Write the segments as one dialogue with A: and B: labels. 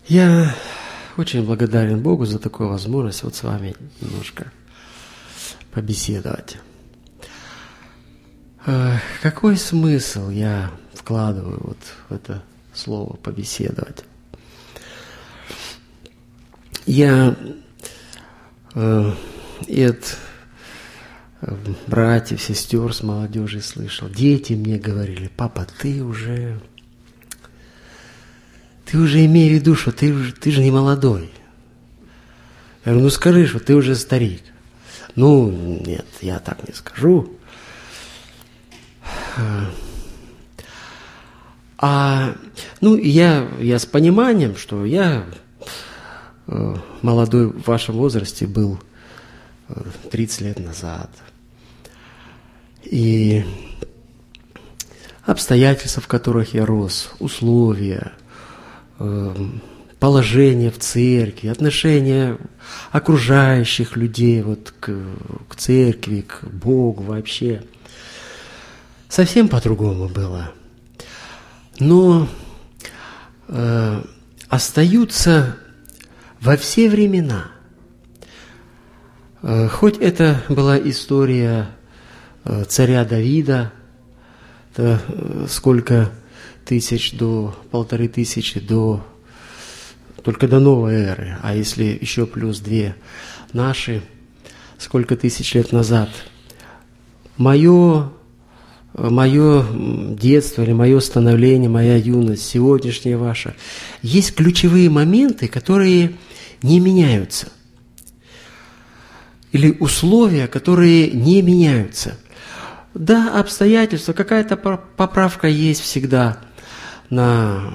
A: Я очень благодарен Богу за такую возможность вот с вами немножко побеседовать. Какой смысл я вкладываю вот в это слово «побеседовать»? Я от братьев, сестер с молодежи слышал. Дети мне говорили: папа, ты уже имей в виду, что ты же не молодой. Я говорю: ну скажи, что ты уже старик. Ну, нет, я так не скажу. Я с пониманием, что я молодой в вашем возрасте был 30 лет назад. И обстоятельства, в которых я рос, условия, положение в церкви, отношение окружающих людей вот к церкви, к Богу вообще, совсем по-другому было. Но остаются во все времена. Хоть это была история царя Давида, сколько тысяч до 1500 только до новой эры, а если еще плюс 2 наши, сколько тысяч лет назад. Мое детство или мое становление, моя юность, сегодняшняя ваша, есть ключевые моменты, которые не меняются. Или условия, которые не меняются. Да, обстоятельства, какая-то поправка есть всегда на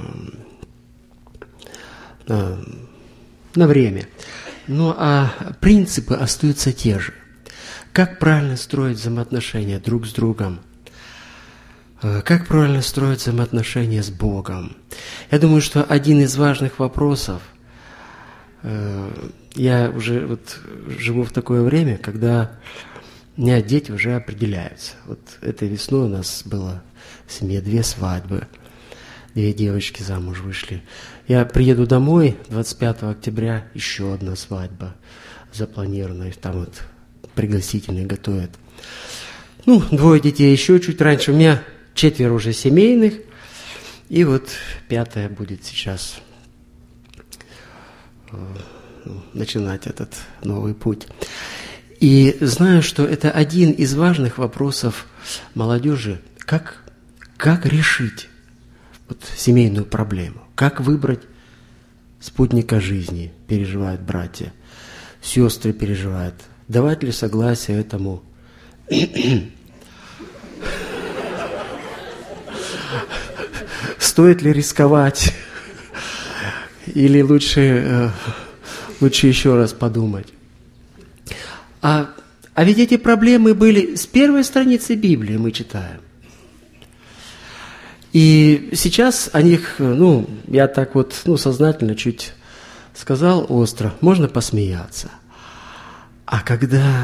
A: время. А принципы остаются те же. Как правильно строить взаимоотношения друг с другом? Как правильно строить взаимоотношения с Богом? Я думаю, что один из важных вопросов, я уже вот живу в такое время, когда у меня дети уже определяются. Вот этой весной у нас было в семье 2 свадьбы. 2 девочки замуж вышли. Я приеду домой 25 октября, еще одна свадьба запланированная. Там вот пригласительные готовят. 2 детей еще чуть раньше. У меня 4 уже семейных. И вот 5-я будет сейчас начинать этот новый путь. И знаю, что это один из важных вопросов молодежи. Как решить семейную проблему? Как выбрать спутника жизни? Переживают братья, сестры переживают. Давать ли согласие этому? Стоит ли рисковать? Или лучше еще раз подумать? А ведь эти проблемы были с первой страницы Библии, мы читаем. И сейчас о них, я так вот, сознательно чуть сказал остро, можно посмеяться. А когда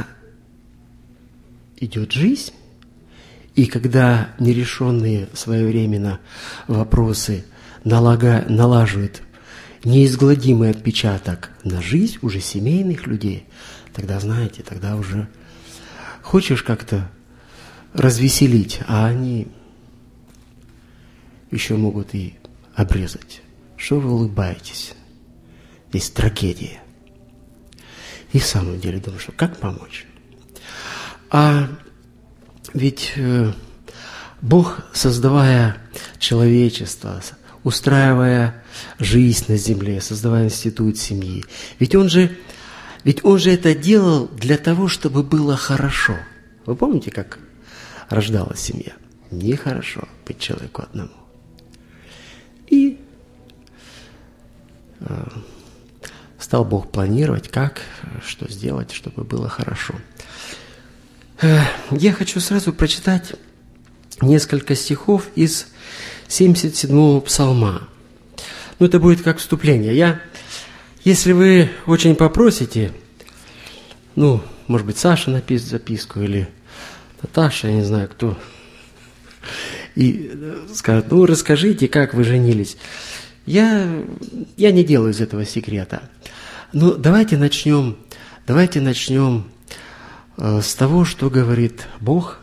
A: идет жизнь, и когда нерешенные своевременно вопросы налаживают неизгладимый отпечаток на жизнь уже семейных людей, тогда, знаете, тогда уже хочешь как-то развеселить, а они еще могут и обрезать. Что вы улыбаетесь? Здесь трагедия. И в самом деле думаю, что как помочь? А ведь Бог, создавая человечество, устраивая жизнь на земле, создавая институт семьи, ведь Он же это делал для того, чтобы было хорошо. Вы помните, как рождалась семья? Нехорошо быть человеку одному. И стал Бог планировать, что сделать, чтобы было хорошо. Я хочу сразу прочитать несколько стихов из 77-го псалма. Это будет как вступление. Если вы очень попросите, может быть, Саша напишет записку или Наташа, я не знаю кто, и скажет: расскажите, как вы женились. Я не делаю из этого секрета. Но давайте начнем с того, что говорит Бог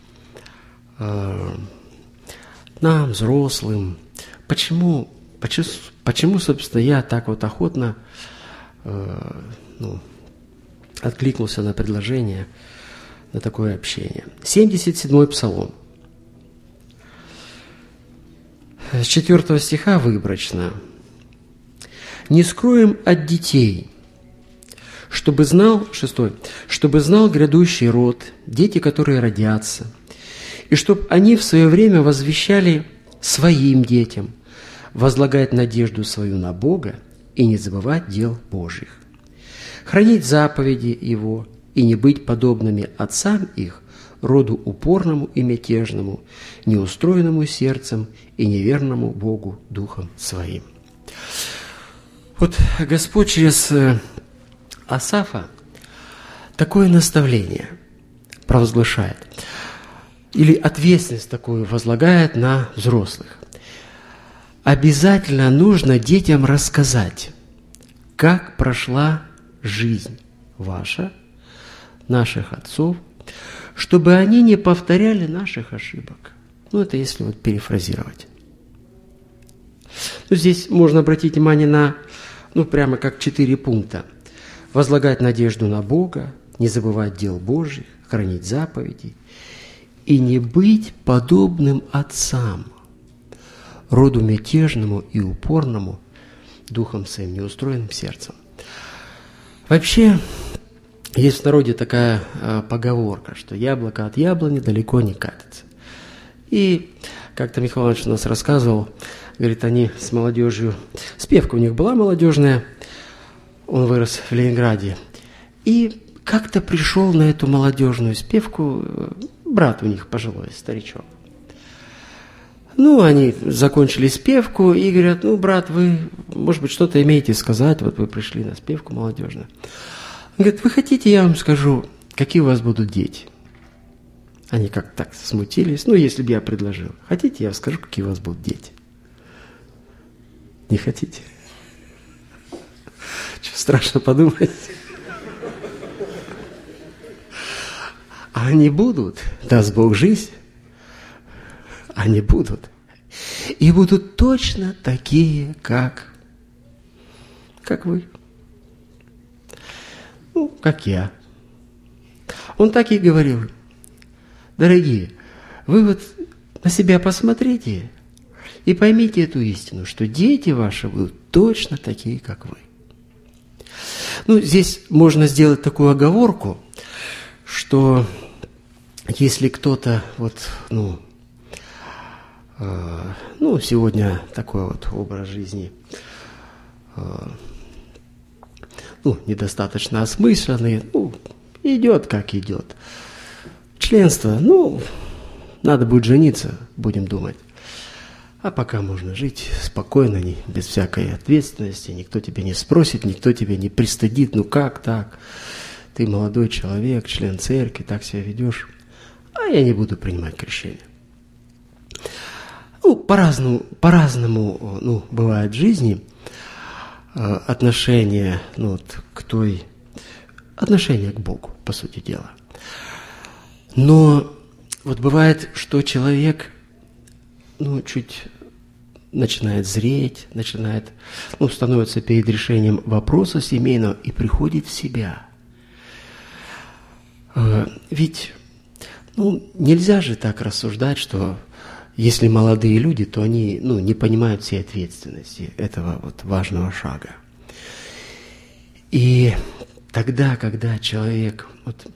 A: нам, взрослым. Почему, собственно, я так вот охотно откликнулся на предложение, на такое общение. 77-й Псалом. С 4 стиха выборочно. «Не скроем от детей, чтобы знал грядущий род, дети, которые родятся, и чтоб они в свое время возвещали своим детям, возлагать надежду свою на Бога и не забывать дел Божьих, хранить заповеди Его и не быть подобными отцам их, роду упорному и мятежному, неустроенному сердцем и неверному Богу духом своим». Вот Господь через Асафа такое наставление провозглашает, или ответственность такую возлагает на взрослых. Обязательно нужно детям рассказать, как прошла жизнь ваша, наших отцов, чтобы они не повторяли наших ошибок. Это если вот перефразировать. Здесь можно обратить внимание на, прямо как 4 пункта. Возлагать надежду на Бога, не забывать дел Божьих, хранить заповеди и не быть подобным отцам, роду мятежному и упорному, духом своим неустроенным сердцем. Вообще, есть в народе такая поговорка, что яблоко от яблони далеко не катится. И как-то Михаил Иванович у нас рассказывал, говорит, они с молодежью, спевка у них была молодежная, он вырос в Ленинграде, и как-то пришел на эту молодежную спевку брат у них пожилой, старичок. Они закончили спевку и говорят, брат, вы, может быть, что-то имеете сказать, вот вы пришли на спевку молодежную. Он говорит, вы хотите, я вам скажу, какие у вас будут дети? Они как так смутились, если бы я предложил. Хотите, я вам скажу, какие у вас будут дети? Не хотите? Что, страшно подумать? А они будут, даст Бог жизнь, они будут. И будут точно такие, как вы. Как я. Он так и говорил. Дорогие, вы вот на себя посмотрите и поймите эту истину, что дети ваши будут точно такие, как вы. Здесь можно сделать такую оговорку, что если кто-то сегодня такой вот образ жизни недостаточно осмысленный, идет как идет. Членство, надо будет жениться, будем думать. А пока можно жить спокойно, без всякой ответственности, никто тебя не спросит, никто тебя не пристыдит, как так? Ты молодой человек, член церкви, так себя ведешь, а я не буду принимать крещение. По-разному, бывает в жизни отношение, отношение к Богу, по сути дела. Но бывает, что человек, чуть начинает зреть, становится перед решением вопроса семейного и приходит в себя. Ведь, нельзя же так рассуждать, что если молодые люди, то они, не понимают всей ответственности этого важного шага. И тогда, когда человек,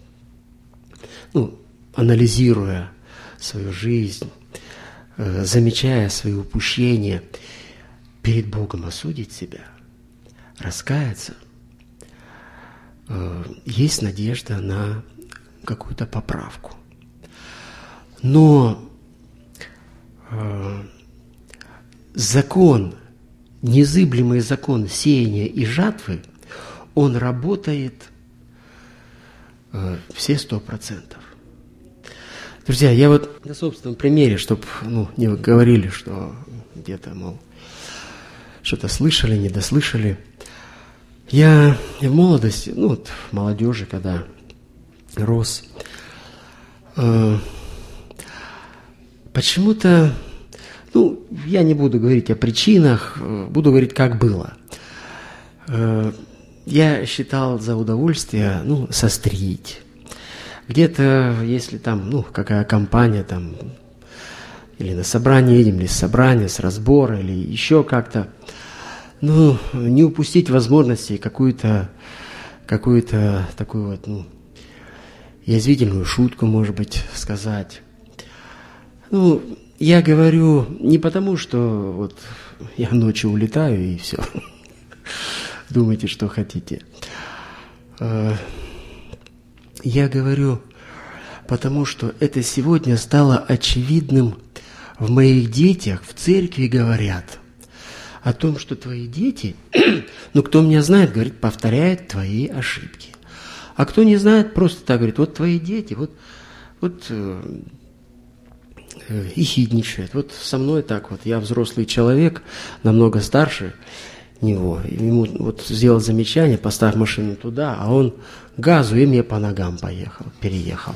A: анализируя свою жизнь, замечая свои упущения, перед Богом осудить себя, раскаяться, есть надежда на какую-то поправку. Но закон, незыблемый закон сеяния и жатвы, он работает все 100%. Друзья, я на собственном примере, чтобы не говорили, что где-то, что-то слышали, не дослышали. Я в молодости, ну вот в молодежи, когда рос, почему-то, ну, я не буду говорить о причинах, буду говорить, как было. Я считал за удовольствие, ну, сострить. Где-то, если там, ну, какая компания там, или на собрание едем, или с собрания, с разбора, или еще как-то, ну, не упустить возможности какую-то такую вот, ну, язвительную шутку, может быть, сказать. Ну, я говорю не потому, что вот я ночью улетаю и все. Думайте, что хотите. Я говорю потому, что это сегодня стало очевидным в моих детях. В церкви говорят о том, что твои дети, ну, кто меня знает, говорит, повторяют твои ошибки. А кто не знает, просто так говорит, вот твои дети, вот ехидничают. Вот со мной так вот, я взрослый человек, намного старше него. Ему вот сделал замечание, поставь машину туда, а он газу и мне по ногам переехал.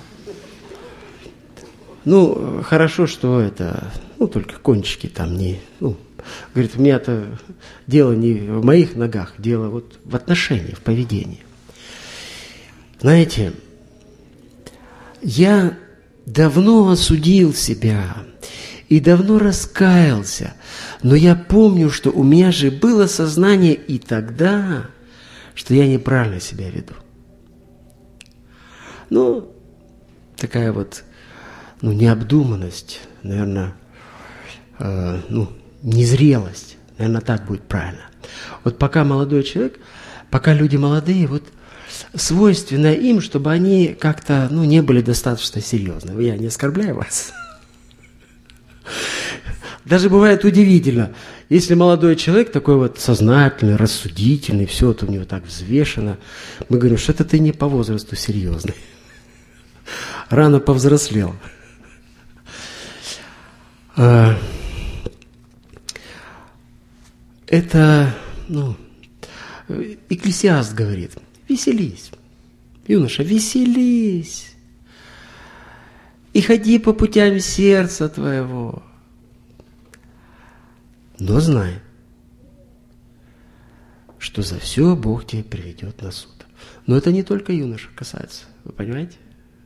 A: Ну, хорошо, что это, ну, только кончики там не, ну, говорит, у меня-то дело не в моих ногах, дело вот в отношении, в поведении. Знаете, я давно осудил себя и давно раскаялся, но я помню, что у меня же было сознание и тогда, что я неправильно себя веду. Ну, такая вот, ну, необдуманность, наверное, ну, незрелость, наверное, так будет правильно. Вот пока молодой человек, пока люди молодые, вот свойственно им, чтобы они как-то, ну, не были достаточно серьезны. Я не оскорбляю вас. Даже бывает удивительно, если молодой человек такой вот сознательный, рассудительный, все это у него так взвешено, мы говорим, что это ты не по возрасту серьезный. Рано повзрослел. Это, ну, Экклесиаст говорит, веселись, юноша, веселись, и ходи по путям сердца твоего. Но знай, что за все Бог тебя приведет на суд. Но это не только юноша касается, вы понимаете?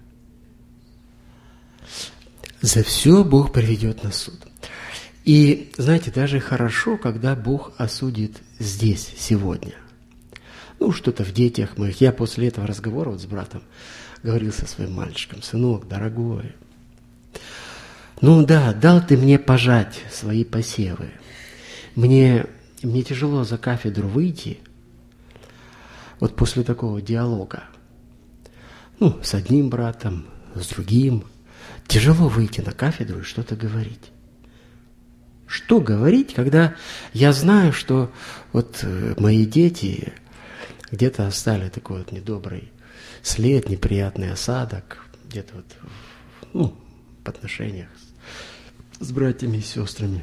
A: За все Бог приведет на суд. И, знаете, даже хорошо, когда Бог осудит здесь, сегодня. Ну, что-то в детях моих. Я после этого разговора вот с братом говорил со своим мальчиком, сынок, дорогой, ну да, дал ты мне пожать свои посевы. Мне тяжело за кафедру выйти, вот после такого диалога. Ну, с одним братом, с другим. Тяжело выйти на кафедру и что-то говорить. Что говорить, когда я знаю, что вот мои дети где-то оставили такой вот недобрый след, неприятный осадок, где-то вот, ну, в отношениях с братьями и сестрами.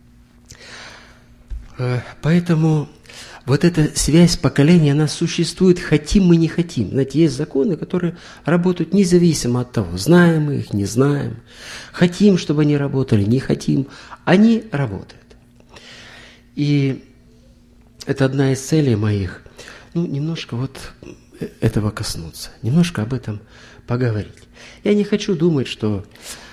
A: Поэтому вот эта связь поколений, она существует, хотим мы, не хотим. Знаете, есть законы, которые работают независимо от того, знаем мы их, не знаем. Хотим, чтобы они работали, не хотим. Они работают. И это одна из целей моих, ну, немножко вот этого коснуться, немножко об этом поговорить. Я не хочу думать, что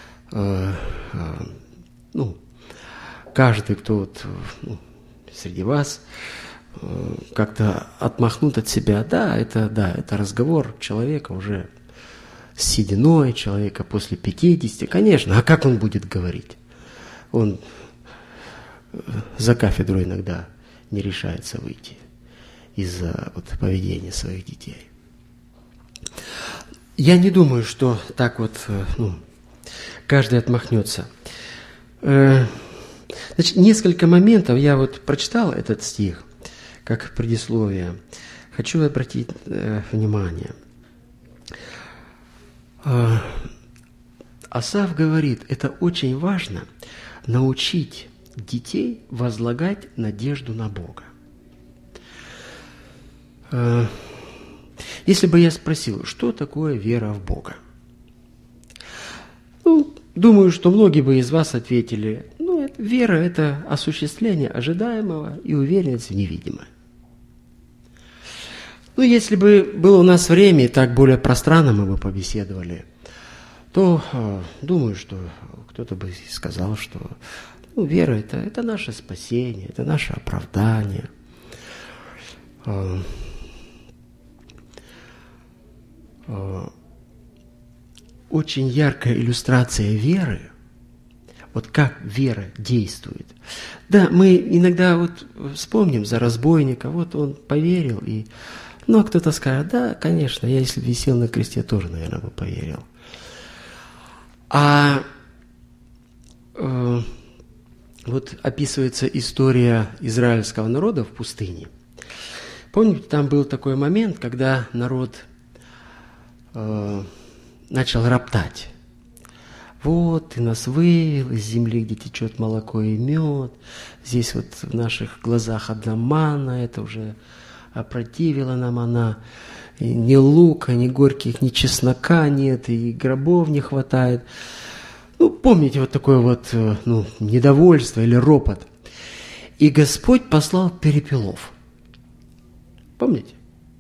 A: ну, каждый, кто вот, ну, среди вас как-то отмахнут от себя. Да, это разговор человека уже с сединой, человека после 50. Конечно, а как он будет говорить? Он за кафедру иногда не решается выйти из-за вот поведения своих детей. Я не думаю, что так вот, ну, каждый отмахнется. Значит, несколько моментов, я вот прочитал этот стих, как предисловие. Хочу обратить внимание. Асаф говорит, это очень важно научить детей возлагать надежду на Бога. Если бы я спросил, что такое вера в Бога? Думаю, что многие бы из вас ответили, вера – это осуществление ожидаемого и уверенность в невидимое. Если бы было у нас время, и так более пространно мы бы побеседовали, то думаю, что кто-то бы сказал, что вера – это наше спасение, это наше оправдание. Очень яркая иллюстрация веры, вот как вера действует. Да, мы иногда вспомним за разбойника, он поверил, а кто-то скажет, да, конечно, я если бы висел на кресте, тоже, наверное, бы поверил. Описывается история израильского народа в пустыне. Помните, там был такой момент, когда народ начал роптать. Ты нас вывел из земли, где течет молоко и мед. Здесь в наших глазах одна манна, это уже опротивила нам она. И ни лука, ни горьких, ни чеснока нет, и гробов не хватает. Помните такое недовольство или ропот. И Господь послал перепелов. Помните?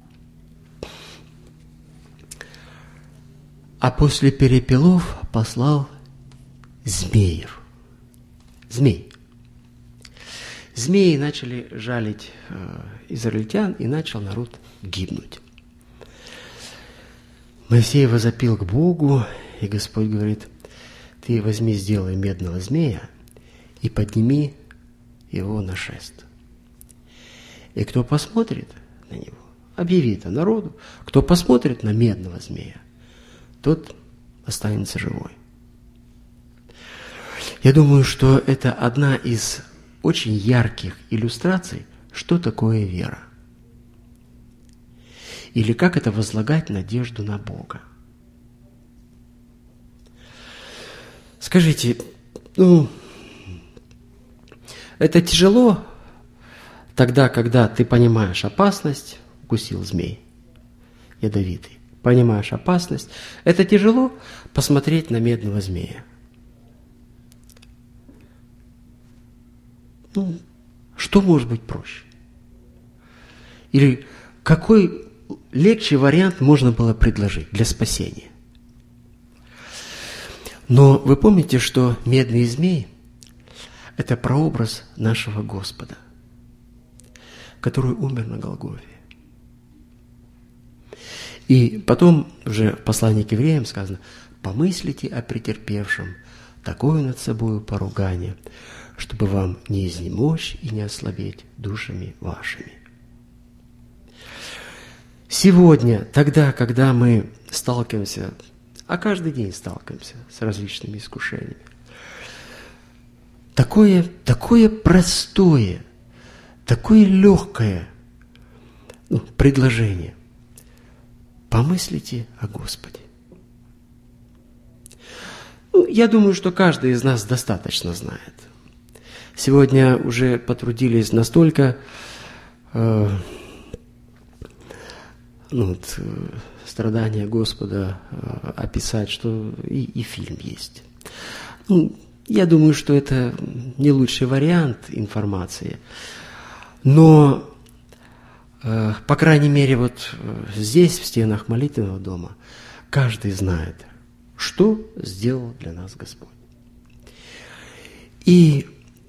A: А после перепелов послал змеев. Змей. Змеи начали жалить израильтян, и начал народ гибнуть. Моисей возопил к Богу, и Господь говорит, ты возьми, сделай медного змея и подними его на шест. И кто посмотрит на него, объяви это народу, кто посмотрит на медного змея, тот останется живой. Я думаю, что это одна из очень ярких иллюстраций, что такое вера. Или как это возлагать надежду на Бога. Скажите, это тяжело тогда, когда ты понимаешь опасность, укусил змей ядовитый, понимаешь опасность. Это тяжело посмотреть на медного змея. Что может быть проще? Или какой легче вариант можно было предложить для спасения? Но вы помните, что медный змей – это прообраз нашего Господа, который умер на Голгофе. И потом уже в послании к евреям сказано: «Помыслите о претерпевшем такое над собою поругание, чтобы вам не изнемочь и не ослабеть душами вашими». Сегодня, тогда, когда мы сталкиваемся, а каждый день сталкиваемся с различными искушениями, такое простое, такое легкое предложение. Помыслите о Господе. Я думаю, что каждый из нас достаточно знает. Сегодня уже потрудились настолько страдания Господа описать, что и фильм есть. Я думаю, что это не лучший вариант информации. Но, по крайней мере, здесь, в стенах молитвенного дома, каждый знает, что сделал для нас Господь. И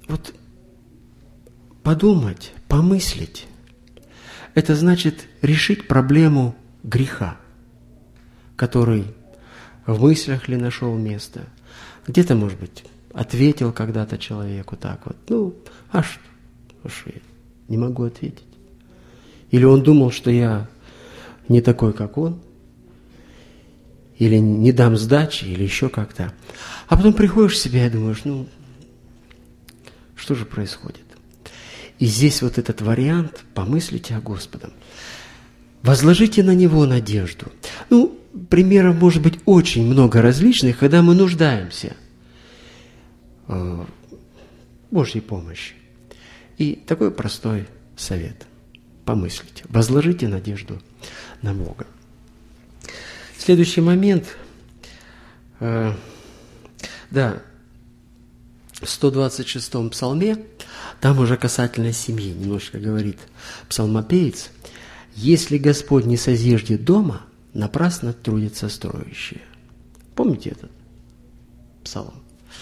A: подумать, помыслить, это значит решить проблему греха, который в мыслях ли нашел место, где-то, может быть, ответил когда-то человеку так что я не могу ответить. Или он думал, что я не такой, как он, или не дам сдачи, или еще как-то. А потом приходишь в себя и думаешь, что же происходит? И здесь этот вариант, помыслите о Господе. Возложите на Него надежду. Примеров может быть очень много различных, когда мы нуждаемся в Божьей помощи. И такой простой совет. Помыслите, возложите надежду на Бога. Следующий момент. В 126-м псалме, там уже касательно семьи, немножко говорит псалмопевец: «Если Господь не созиждет дома, напрасно трудятся строящие». Помните этот псалом?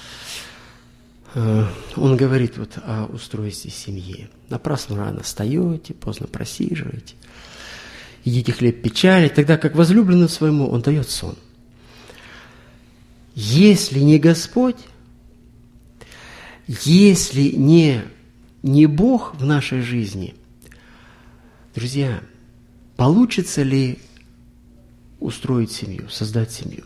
A: Он говорит вот о устройстве семьи. Напрасно рано встаете, поздно просиживаете, едите хлеб печали, тогда как возлюбленному своему он дает сон. Если не Господь, если не Бог в нашей жизни, друзья, получится ли устроить семью, создать семью?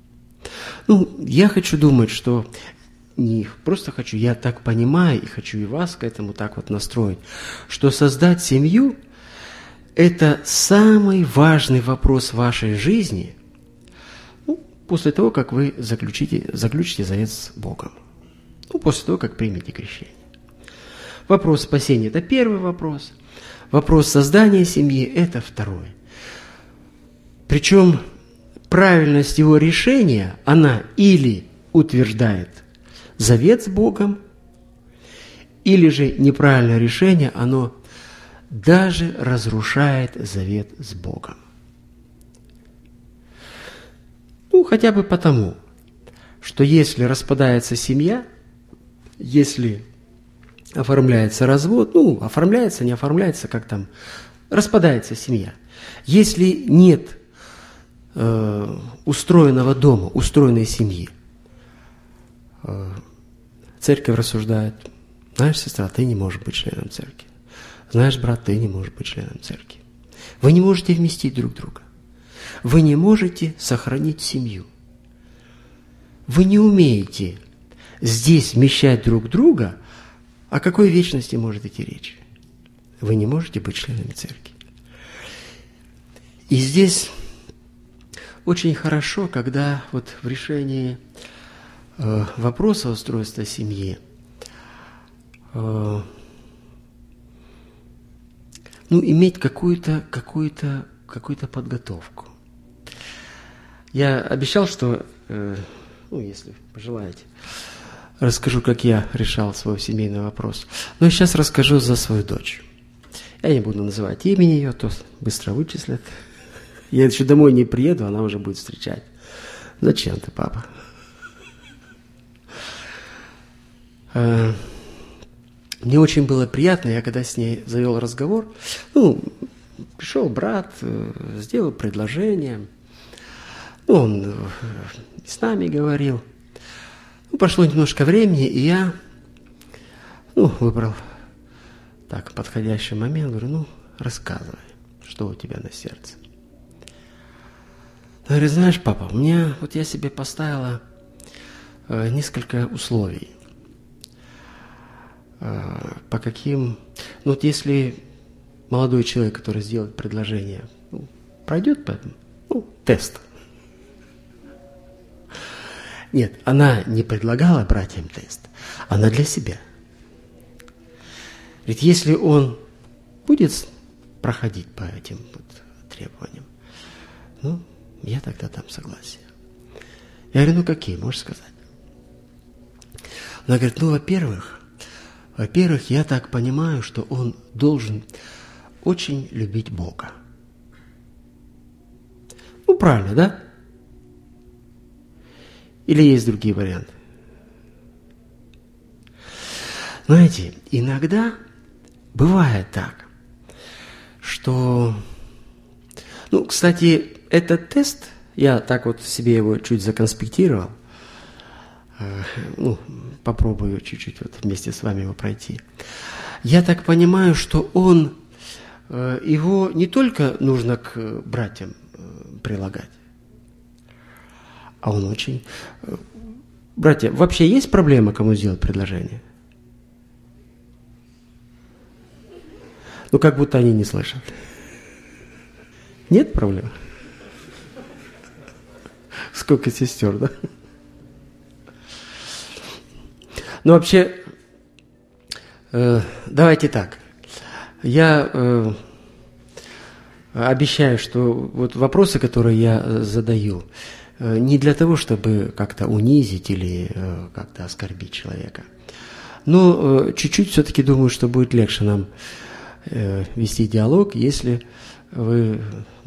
A: Я хочу думать, что не просто хочу, я так понимаю и хочу и вас к этому так вот настроить, что создать семью – это самый важный вопрос в вашей жизни после того, как вы заключите завет с Богом. После того, как примете крещение. Вопрос спасения – это первый вопрос. Вопрос создания семьи – это второй. Причем правильность его решения, она или утверждает завет с Богом, или же неправильное решение, оно даже разрушает завет с Богом. Хотя бы потому, что если распадается семья, если оформляется развод, оформляется, не оформляется, как там, распадается семья. Если нет устроенного дома, устроенной семьи, церковь рассуждает: знаешь, сестра, ты не можешь быть членом церкви. Знаешь, брат, ты не можешь быть членом церкви. Вы не можете вместить друг друга. Вы не можете сохранить семью. Вы не умеете здесь вмещать друг друга. О какой вечности может идти речь? Вы не можете быть членами церкви. И здесь очень хорошо, когда вот в решении вопроса устройства семьи иметь какую-то подготовку. Я обещал, что, если пожелаете, расскажу, как я решал свой семейный вопрос. Но сейчас расскажу за свою дочь. Я не буду называть имени ее, то быстро вычислят. Я еще домой не приеду, она уже будет встречать. Зачем ты, папа? Мне очень было приятно, я когда с ней завел разговор, пришел брат, сделал предложение, он с нами говорил. Прошло немножко времени, и я выбрал так подходящий момент, говорю: рассказывай, что у тебя на сердце. Она говорит: знаешь, папа, я себе поставила несколько условий. По каким... если молодой человек, который сделает предложение, пройдет по этому, тест. Нет, она не предлагала братьям тест, она для себя. Ведь если он будет проходить по этим требованиям, я тогда дам согласие. Я говорю: какие, можешь сказать? Она говорит: во-первых, я так понимаю, что он должен очень любить Бога. Правильно, да? Или есть другие варианты? Знаете, иногда бывает так, что... кстати, этот тест, я так себе его чуть законспектировал, попробую чуть-чуть вместе с вами его пройти. Я так понимаю, что его не только нужно к братьям прилагать, а он очень... Братья, вообще есть проблема, кому сделать предложение? Как будто они не слышат. Нет проблем? Сколько сестер, да? Вообще, Давайте так. Я обещаю, что вот вопросы, которые я задаю, не для того, чтобы как-то унизить или как-то оскорбить человека. Но чуть-чуть все-таки думаю, что будет легче нам вести диалог, если вы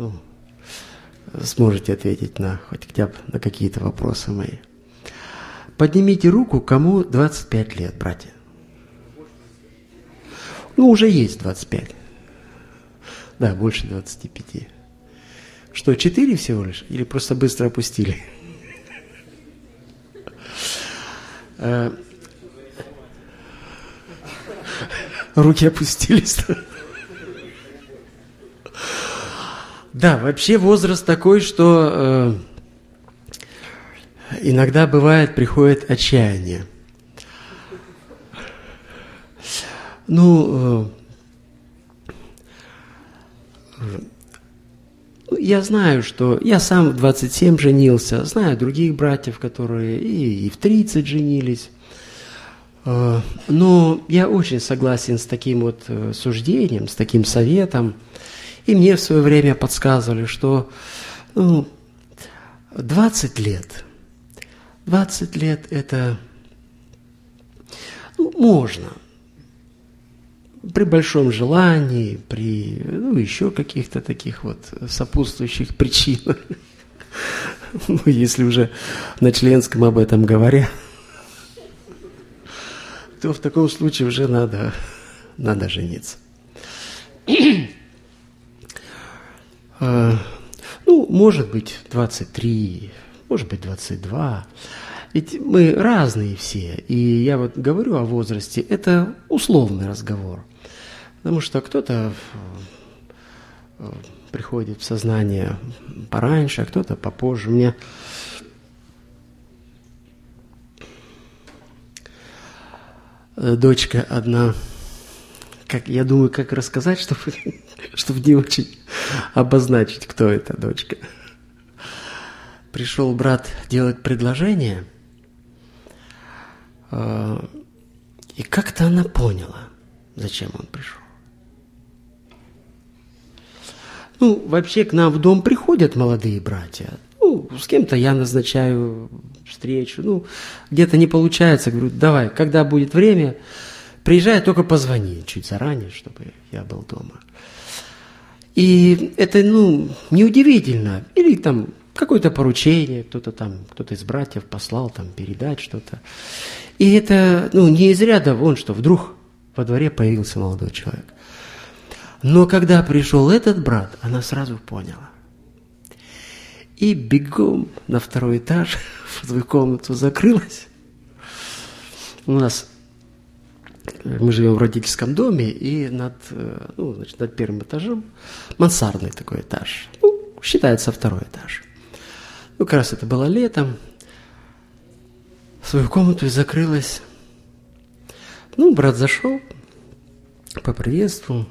A: сможете ответить хотя бы на какие-то вопросы мои. Поднимите руку, кому 25 лет, братья. Уже есть 25. Да, больше 25. Что, 4 всего лишь? Или просто быстро опустили? Руки опустились. Да, вообще возраст такой, что иногда бывает, приходит отчаяние. Я знаю, что я сам в 27 женился, знаю других братьев, которые и в 30 женились. Но я очень согласен с таким вот суждением, с таким советом. И мне в свое время подсказывали, что 20 лет это можно. При большом желании, при еще каких-то таких вот сопутствующих причинах. Если уже на членском об этом говоря, то в таком случае уже надо жениться. Может быть, 23, может быть, 22. Ведь мы разные все. И я вот говорю о возрасте, это условный разговор. Потому что кто-то приходит в сознание пораньше, а кто-то попозже. Мне дочка одна, я думаю, как рассказать, чтобы не очень обозначить, кто эта дочка. Пришел брат делать предложение, и как-то она поняла, зачем он пришел. Вообще к нам в дом приходят молодые братья. С кем-то я назначаю встречу. Где-то не получается. Говорю, давай, когда будет время, приезжай, только позвони чуть заранее, чтобы я был дома. И это, неудивительно. Или там какое-то поручение, кто-то из братьев послал передать что-то. И это, не из ряда вон, что вдруг во дворе появился молодой человек. Но когда пришел этот брат, она сразу поняла. И бегом на второй этаж в свою комнату закрылась. Мы живем в родительском доме, и над первым этажом мансардный такой этаж. Считается второй этаж. Как раз это было летом. В свою комнату и закрылась. Брат зашел, поприветствовал.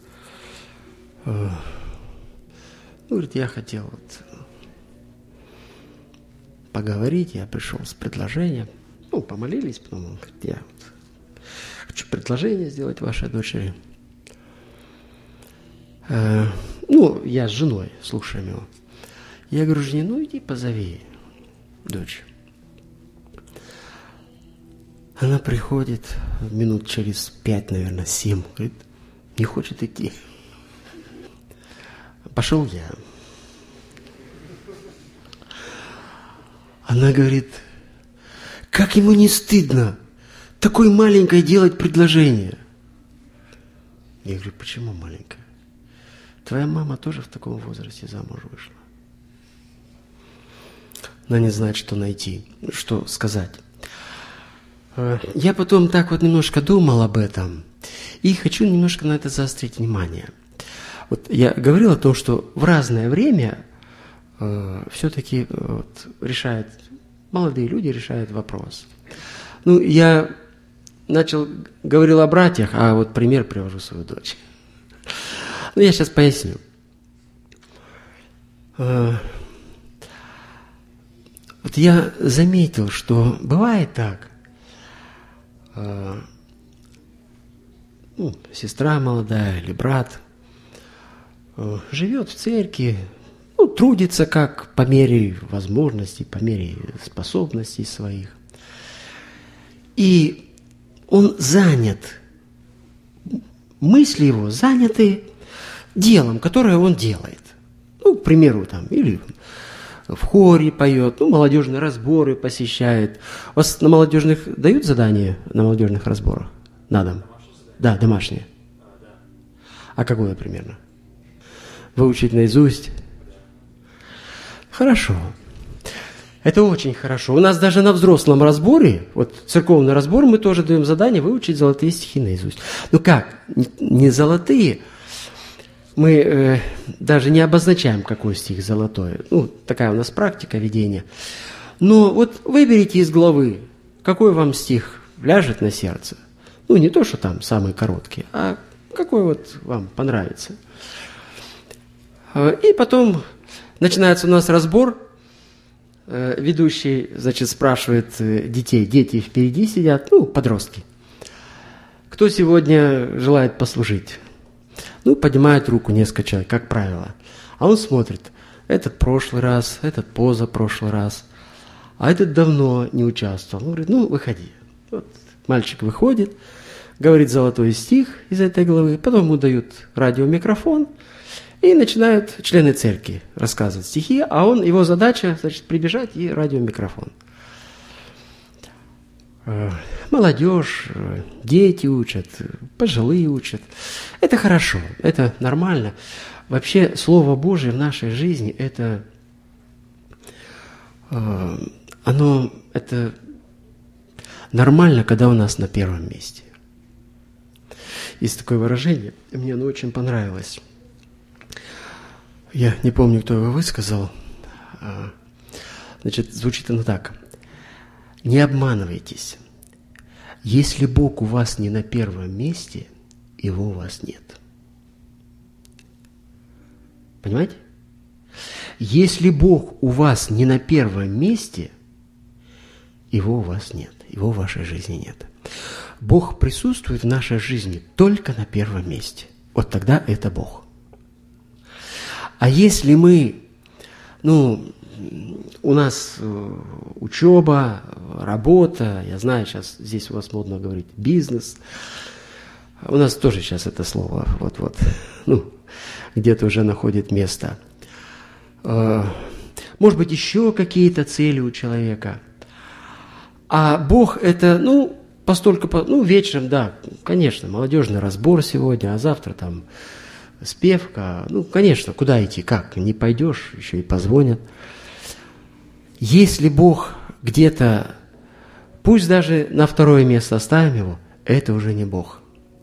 A: Говорит, я хотел поговорить, я пришел с предложением. Помолились, потом он говорит, я хочу предложение сделать вашей дочери. Я с женой слушаем его. Я говорю жене, иди позови дочь. Она приходит минут через 5, наверное, 7, говорит, не хочет идти. Пошел я. Она говорит, как ему не стыдно такой маленькой делать предложение. Я говорю, почему маленькая? Твоя мама тоже в таком возрасте замуж вышла. Она не знает, что найти, что сказать. Я потом так вот немножко думал об этом и хочу немножко на это заострить внимание. Я говорил о том, что в разное время все-таки молодые люди решают вопрос. Я говорил о братьях, а пример привожу свою дочь. Я сейчас поясню. Я заметил, что бывает так. сестра молодая или брат живет в церкви, трудится как по мере возможностей, по мере способностей своих. И он занят, мысли его заняты делом, которое он делает. К примеру, или в хоре поет, молодежные разборы посещает. У вас на молодежных дают задания на молодежных разборах? На дом? Да, домашние. А какое примерно? Выучить наизусть? Хорошо. Это очень хорошо. У нас даже на взрослом разборе, церковный разбор, мы тоже даем задание выучить золотые стихи наизусть. Как? Не золотые. Мы даже не обозначаем, какой стих золотой. Такая у нас практика ведения. Но выберите из главы, какой вам стих ляжет на сердце. Не то, что там самый короткий, а какой вам понравится. И потом начинается у нас разбор. Ведущий, спрашивает детей. Дети впереди сидят, подростки. Кто сегодня желает послужить? Поднимает руку несколько человек, как правило. А он смотрит. Этот прошлый раз, этот позапрошлый раз. А этот давно не участвовал. Он говорит, выходи. Мальчик выходит, говорит золотой стих из этой главы. Потом ему дают радиомикрофон. И начинают члены церкви рассказывать стихи, а его задача, прибежать и радиомикрофон. Молодежь, дети учат, пожилые учат. Это хорошо, это нормально. Вообще, Слово Божие в нашей жизни, это нормально, когда у нас на первом месте. Есть такое выражение, мне оно очень понравилось. Я не помню, кто его высказал. Звучит оно так. Не обманывайтесь. Если Бог у вас не на первом месте, Его у вас нет. Понимаете? Если Бог у вас не на первом месте, Его у вас нет. Его в вашей жизни нет. Бог присутствует в нашей жизни только на первом месте. Тогда это Бог. А если мы, у нас учеба, работа, я знаю, сейчас здесь у вас модно говорить бизнес, у нас тоже сейчас это слово где-то уже находит место. Может быть, еще какие-то цели у человека. А Бог это, вечером, да, конечно, молодежный разбор сегодня, а завтра там спевка, конечно, куда идти, как, не пойдешь, еще и позвонят. Если Бог где-то, пусть даже на второе место оставим Его, это уже не Бог.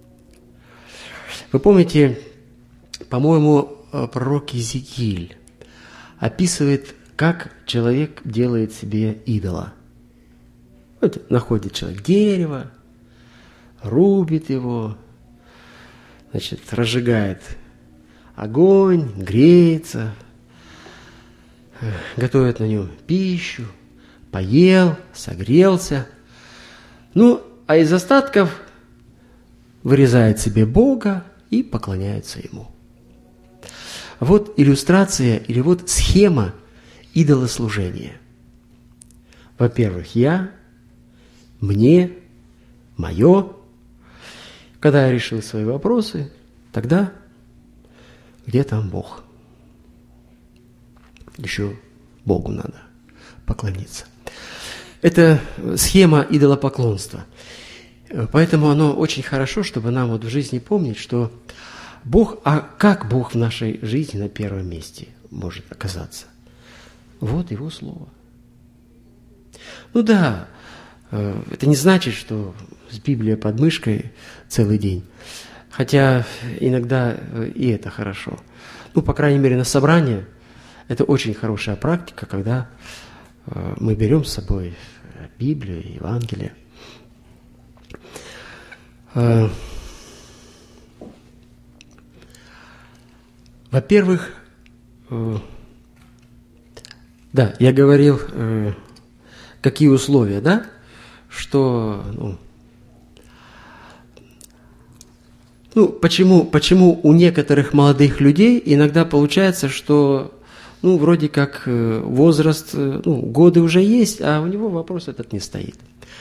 A: Вы помните, по-моему, пророк Иезекииль описывает, как человек делает себе идола. Находит человек дерево, рубит его, разжигает огонь, греется, готовит на нем пищу, поел, согрелся. А из остатков вырезает себе Бога и поклоняется Ему. Иллюстрация или схема идолослужения. Во-первых, я, мне, мое. Когда я решил свои вопросы, тогда где там Бог? Еще Богу надо поклониться. Это схема идолопоклонства. Поэтому оно очень хорошо, чтобы нам в жизни помнить, что Бог, а как Бог в нашей жизни на первом месте может оказаться? Его Слово. Это не значит, что с Библией под мышкой целый день. Хотя иногда и это хорошо. По крайней мере, на собрание это очень хорошая практика, когда мы берем с собой Библию, Евангелие. Во-первых, я говорил, какие условия, что почему у некоторых молодых людей иногда получается, что, вроде как возраст, годы уже есть, а у него вопрос этот не стоит.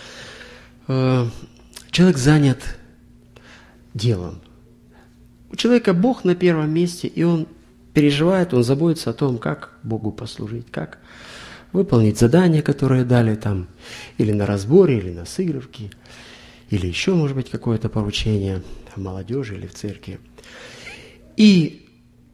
A: Человек занят делом. У человека Бог на первом месте, и он переживает, он заботится о том, как Богу послужить, как выполнить задания, которые дали там, или на разборе, или на сыгровке, или еще, может быть, какое-то поручение в молодежи или в церкви. И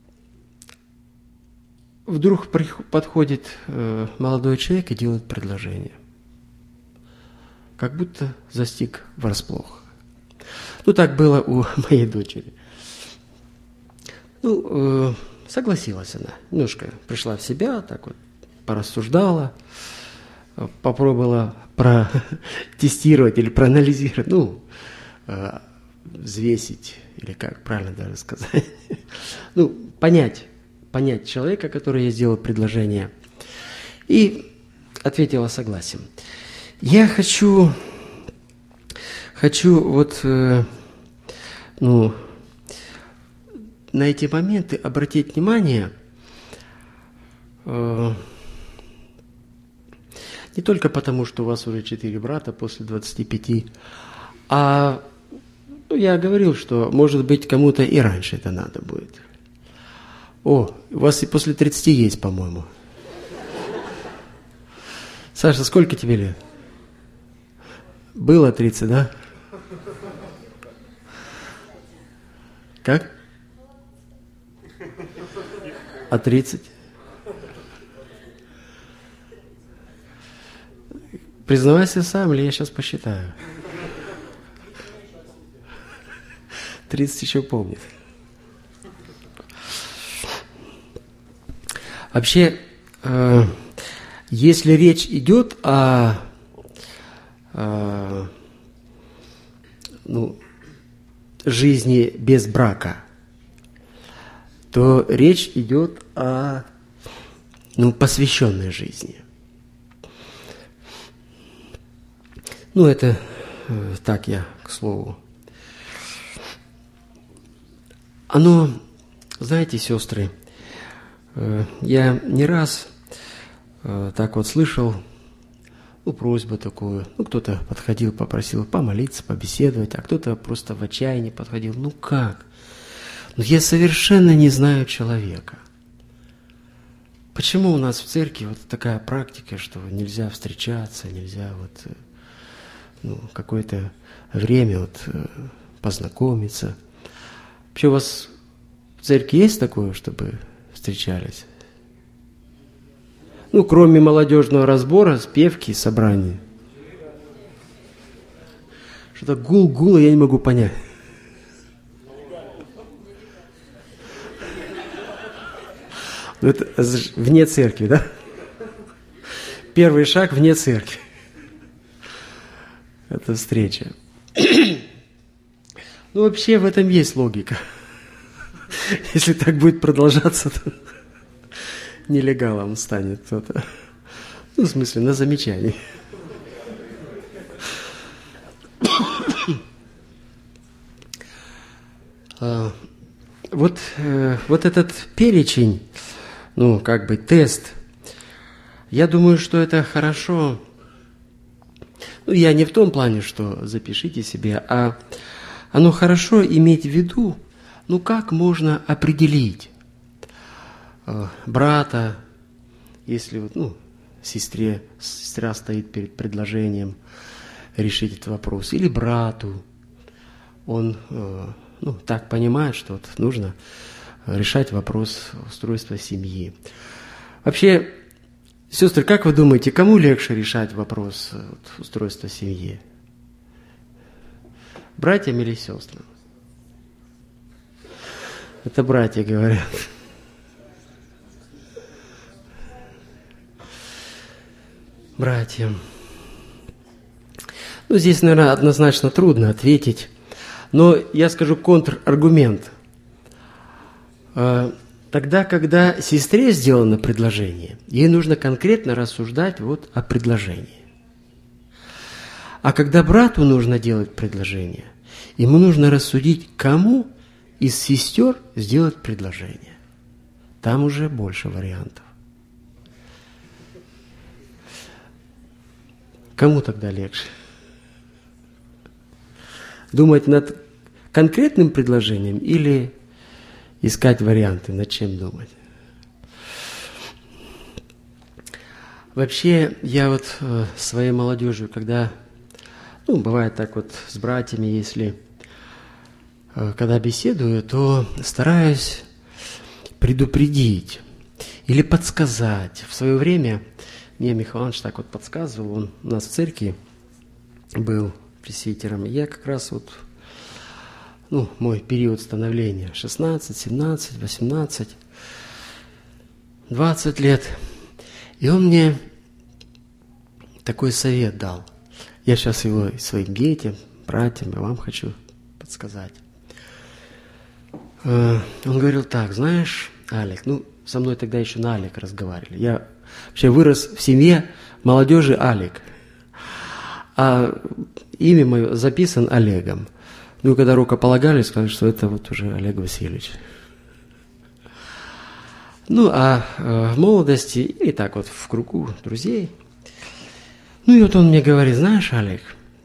A: вдруг подходит молодой человек и делает предложение. Как будто застиг врасплох. Так было у моей дочери. Согласилась она. Немножко пришла в себя, так вот порассуждала, попробовала протестировать или проанализировать, взвесить, или как правильно даже сказать, понять человека, который ей сделал предложение, и ответила согласием. Я хочу на эти моменты обратить внимание не только потому, что у вас уже 4 брата после 25, а я говорил, что, может быть, кому-то и раньше это надо будет. У вас и после 30 есть, по-моему. Саша, сколько тебе лет? Было 30, да? Как? А 30? Признавайся сам, или я сейчас посчитаю. 30 еще помнит. Вообще, если речь идет о жизни без брака, то речь идет о посвященной жизни. Это так я, к слову. Знаете, сестры, я не раз так вот слышал, просьбу такую. Кто-то подходил, попросил помолиться, побеседовать, а кто-то просто в отчаянии подходил. Как? Я совершенно не знаю человека. Почему у нас в церкви вот такая практика, что нельзя встречаться, нельзя какое-то время познакомиться? Вообще у вас в церкви есть такое, чтобы встречались? Кроме молодежного разбора, спевки, собраний. Что-то гул, я не могу понять. Это вне церкви, да? Первый шаг вне церкви. Это встреча. Вообще в этом есть логика. Если так будет продолжаться, то нелегалом станет кто-то. В смысле, на замечании. Вот этот перечень, тест, я думаю, что это хорошо. Я не в том плане, что запишите себе, а оно хорошо иметь в виду, как можно определить брата, если сестра стоит перед предложением решить этот вопрос, или брату, он так понимает, что нужно решать вопрос устройства семьи. Вообще, сестры, как вы думаете, кому легче решать вопрос устройства семьи? Братьям или сестрам? Это братья говорят. Братьям. Здесь, наверное, однозначно трудно ответить, но я скажу контраргумент. Тогда, когда сестре сделано предложение, ей нужно конкретно рассуждать о предложении. А когда брату нужно делать предложение, ему нужно рассудить, кому из сестер сделать предложение. Там уже больше вариантов. Кому тогда легче? Думать над конкретным предложением или искать варианты, над чем думать? Вообще, я вот своей молодежью, когда, бывает так вот с братьями, если когда беседую, то стараюсь предупредить или подсказать. В свое время мне Михаил Иванович так вот подсказывал, он у нас в церкви был пресвитером, и я как раз вот, мой период становления, 16, 17, 18, 20 лет, и он мне такой совет дал. Я сейчас его и своим детям, братьям, и вам хочу подсказать. Он говорил так: знаешь, Алик, со мной тогда еще на Алик разговаривали. Я вообще вырос в семье молодежи Алик. А имя мое записано Олегом. Когда рукополагали, сказали, что это вот уже Олег Васильевич. В молодости, и так вот в кругу друзей. И вот он мне говорит: знаешь, Олег,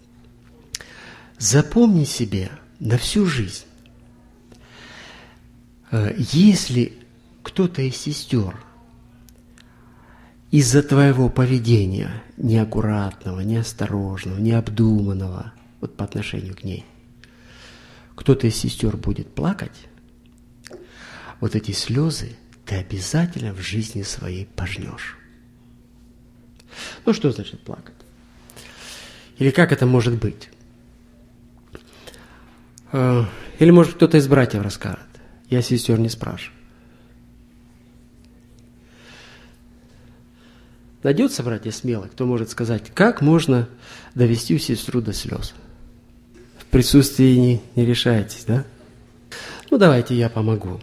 A: запомни себе на всю жизнь, если кто-то из сестер из-за твоего поведения неаккуратного, неосторожного, необдуманного вот по отношению к ней, кто-то из сестер будет плакать, вот эти слезы ты обязательно в жизни своей пожнешь. Что значит плакать? Или как это может быть? Или, может, кто-то из братьев расскажет. Я сестер не спрашиваю. Найдется, братья, смело, кто может сказать, как можно довести сестру до слез? В присутствии не решаетесь, да? Давайте я помогу.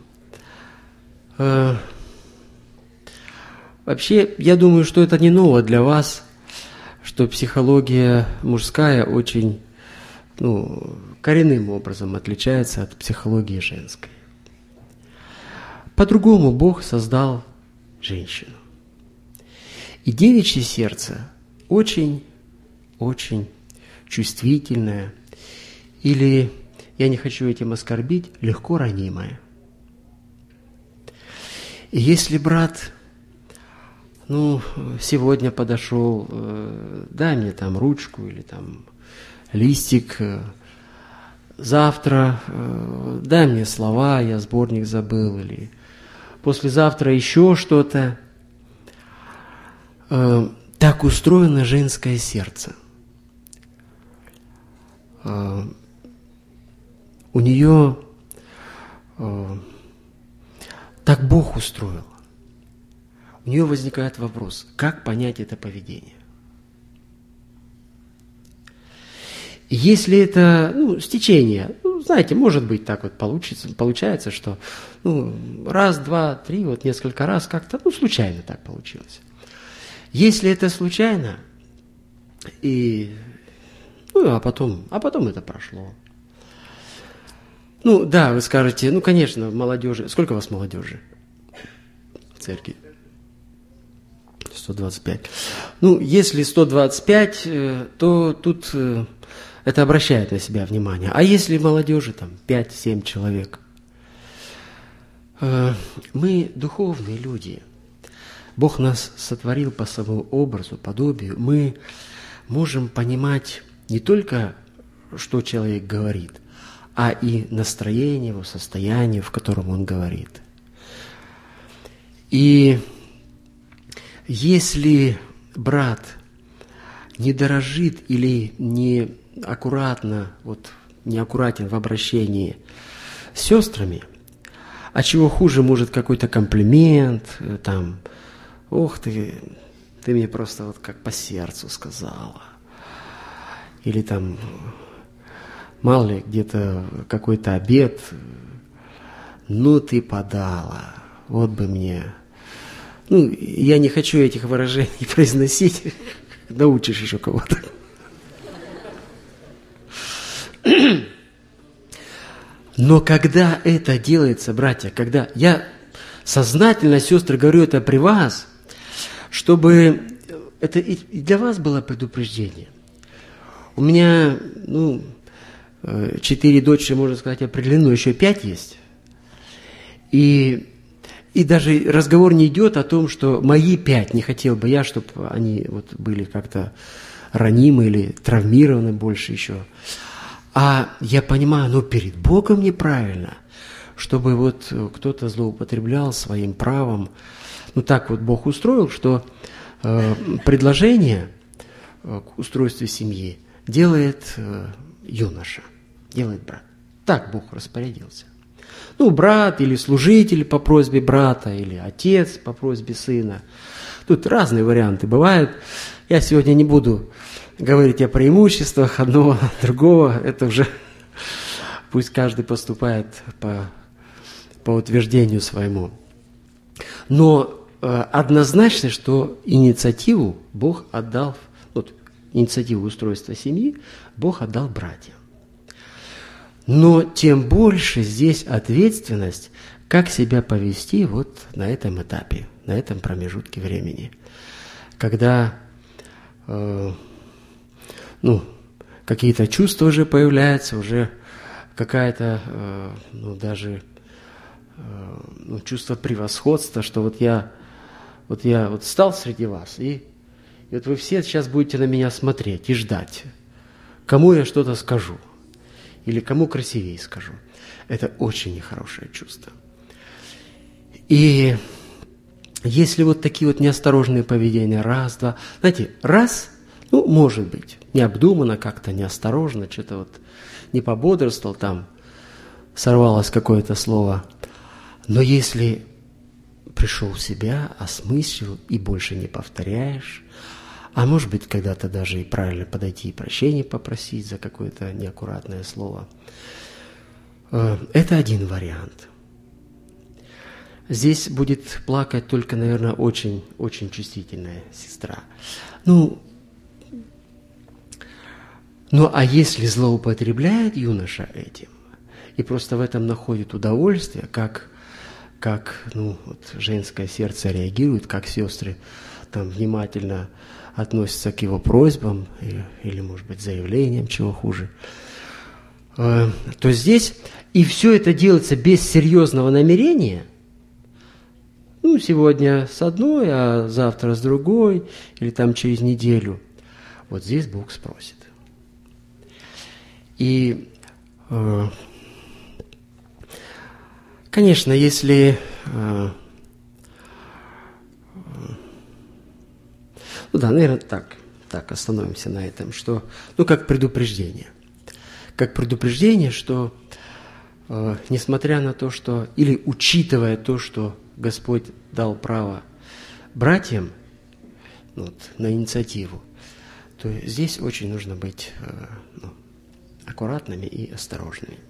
A: Вообще, я думаю, что это не ново для вас, что психология мужская очень, коренным образом отличается от психологии женской. По-другому Бог создал женщину. И девичье сердце очень-очень чувствительное, или, я не хочу этим оскорбить, легко ранимое. И если брат, сегодня подошел, дай мне там ручку или там листик, завтра дай мне слова, я сборник забыл, или послезавтра еще что-то. Так устроено женское сердце. У нее так Бог устроил. У нее возникает вопрос, как понять это поведение. Если это, стечение, знаете, может быть так вот получается, что, раз, два, три, вот несколько раз как-то, случайно так получилось. Если это случайно, а потом это прошло. Да, вы скажете, конечно, молодежи. Сколько у вас молодежи в церкви? 125. Если 125, то тут это обращает на себя внимание. А если молодежи, 5-7 человек? Мы духовные люди. Бог нас сотворил по своему образу, подобию. Мы можем понимать не только, что человек говорит, а и настроение его, состояние, в котором он говорит. И если брат не дорожит или не аккуратен в обращении с сестрами, а чего хуже, может какой-то комплимент, ох ты мне просто вот как по сердцу сказала. Или мало ли, где-то какой-то обед, ты подала, вот бы мне. Я не хочу этих выражений произносить, научишь еще кого-то. Но когда это делается, братья, когда я сознательно, сестры, говорю это при вас, чтобы это и для вас было предупреждение. У меня, 4 дочери, можно сказать, определены, но еще 5 есть. И даже разговор не идет о том, что мои 5, не хотел бы я, чтобы они вот были как-то ранимы или травмированы больше еще. А я понимаю, перед Богом неправильно, чтобы вот кто-то злоупотреблял своим правом. Так вот Бог устроил, что предложение к устройству семьи делает юноша, делает брат. Так Бог распорядился. Брат или служитель по просьбе брата, или отец по просьбе сына. Тут разные варианты бывают. Я сегодня не буду говорить о преимуществах одного, другого. Это уже пусть каждый поступает по утверждению своему. Но однозначно, что инициативу Бог отдал, инициативу устройства семьи Бог отдал братьям. Но тем больше здесь ответственность, как себя повести вот на этом этапе, на этом промежутке времени. Когда какие-то чувства уже появляются, уже какая-то даже чувство превосходства, что вот я стал среди вас, и вот вы все сейчас будете на меня смотреть и ждать, кому я что-то скажу. Или кому красивее скажу. Это очень нехорошее чувство. И если вот такие вот неосторожные поведения, раз, два, знаете, может быть, необдуманно как-то, неосторожно, что-то вот не пободрствовал, там сорвалось какое-то слово. Но если пришел в себя, осмыслил и больше не повторяешь, а может быть, когда-то даже и правильно подойти и прощения попросить за какое-то неаккуратное слово. Это один вариант. Здесь будет плакать только, наверное, очень, очень чувствительная сестра. А если злоупотребляет юноша этим, и просто в этом находит удовольствие, как женское сердце реагирует, как сестры там внимательно относятся к его просьбам или, может быть, заявлениям, чего хуже, то здесь и все это делается без серьезного намерения, сегодня с одной, а завтра с другой, или там через неделю, вот здесь Бог спросит. И, конечно, если... наверное, так остановимся на этом, что, как предупреждение. Как предупреждение, что, несмотря на то, что, или учитывая то, что Господь дал право братьям на инициативу, то здесь очень нужно быть аккуратными и осторожными.